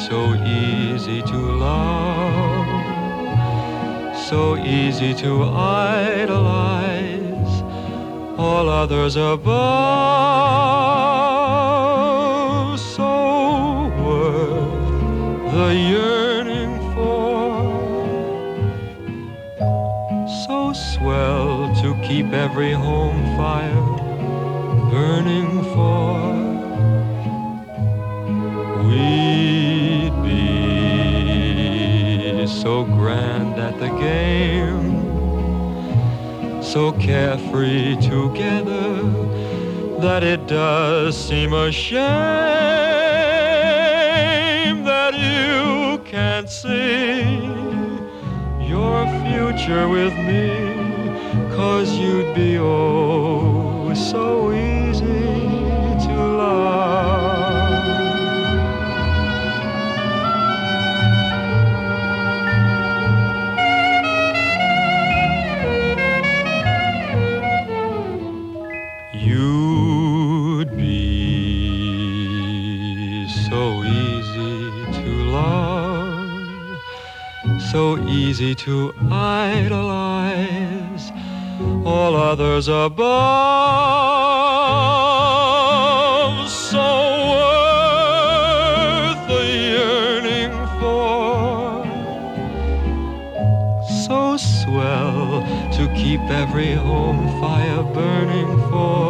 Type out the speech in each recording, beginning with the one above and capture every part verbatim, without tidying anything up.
so easy to love, so easy to idolize, all others above, so worth the yearning for, so swell to keep every home fire burning for. We'd be so grand at the game, so carefree together, that it does seem a shame that you can't see your future with me, 'cause you'd be oh so easy to love. You'd be so easy to love, so easy to idolize, all others above, so worth the yearning for, so swell to keep every home fire burning for.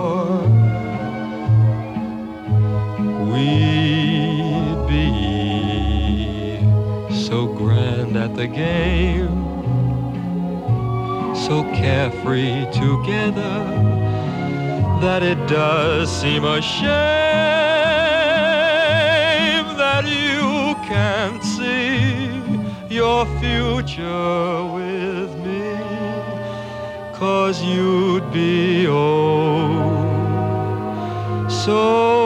We'd be so grand at the game, so carefree together, that it does seem a shame that you can't see your future with me, 'cause you'd be oh so